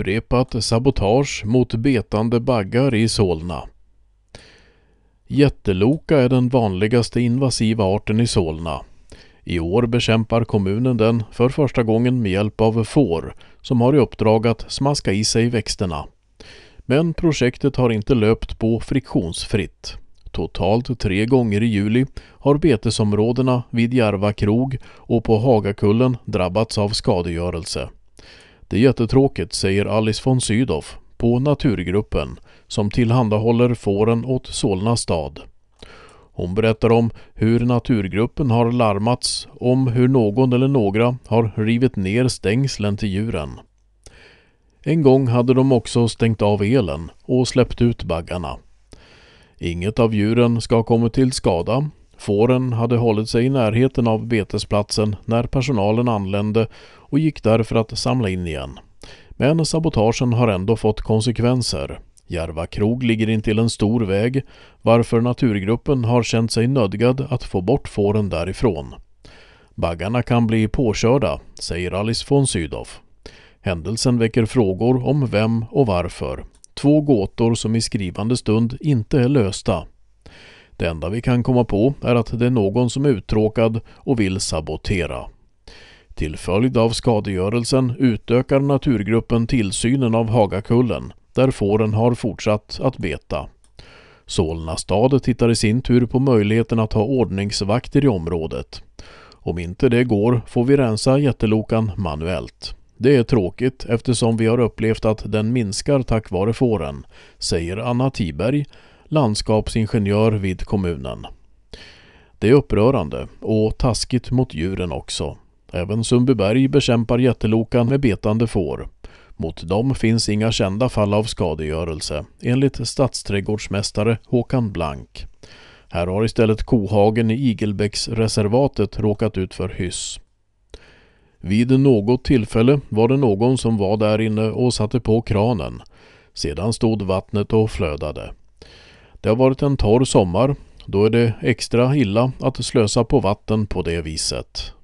upprepat sabotage mot betande baggar i Solna. Jätteloka är den vanligaste invasiva arten i Solna. I år bekämpar kommunen den för första gången med hjälp av får som har i uppdrag att smaska i sig växterna. Men projektet har inte löpt på friktionsfritt. Totalt 3 gånger i juli har betesområdena vid Järva krog och på Hagakullen drabbats av skadegörelse. Det är jättetråkigt, säger Alice von Sydow på Naturgruppen som tillhandahåller fåren åt Solna stad. Hon berättar om hur Naturgruppen har larmats om hur någon eller några har rivit ner stängslen till djuren. En gång hade de också stängt av elen och släppt ut baggarna. Inget av djuren ska ha kommit till skada. Fåren hade hållit sig i närheten av betesplatsen när personalen anlände och gick därför att samla in igen. Men sabotagen har ändå fått konsekvenser. Järva krog ligger intill en stor väg, varför Naturgruppen har känt sig nödgad att få bort fåren därifrån. Baggarna kan bli påkörda, säger Alice von Sydow. Händelsen väcker frågor om vem och varför. 2 gåtor som i skrivande stund inte är lösta. Det enda vi kan komma på är att det är någon som är uttråkad och vill sabotera. Till följd av skadegörelsen utökar Naturgruppen tillsynen av Hagakullen, där fåren har fortsatt att beta. Solna stad tittar i sin tur på möjligheten att ha ordningsvakter i området. Om inte det går får vi rensa jättelokan manuellt. Det är tråkigt eftersom vi har upplevt att den minskar tack vare fåren, säger Anna Tiberg, landskapsingenjör vid kommunen. Det är upprörande och taskigt mot djuren också. Även Sundbyberg bekämpar jättelokan med betande får. Mot dem finns inga kända fall av skadegörelse, enligt stadsträdgårdsmästare Håkan Blank. Här har istället kohagen i Igelbäcksreservatet råkat ut för hyss. Vid något tillfälle var det någon som var där inne och satte på kranen. Sedan stod vattnet och flödade. Det har varit en torr sommar, då är det extra illa att slösa på vatten på det viset.